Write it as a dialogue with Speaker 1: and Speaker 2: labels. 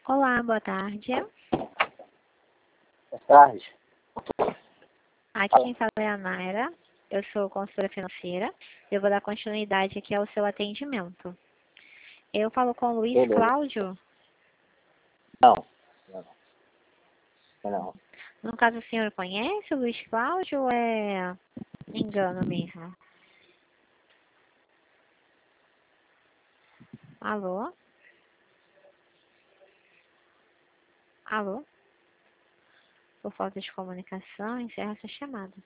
Speaker 1: Olá, boa tarde.
Speaker 2: Boa tarde.
Speaker 1: Aqui quem fala é a Naira. Eu sou consultora financeira. Eu vou dar continuidade aqui ao seu atendimento. Eu falo com o Luiz
Speaker 2: Beleza.
Speaker 1: Cláudio.
Speaker 2: Não. Não.
Speaker 1: No caso, o senhor conhece o Luiz Cláudio ou é engano mesmo? Alô? Alô? Por falta de comunicação, encerra essa chamada.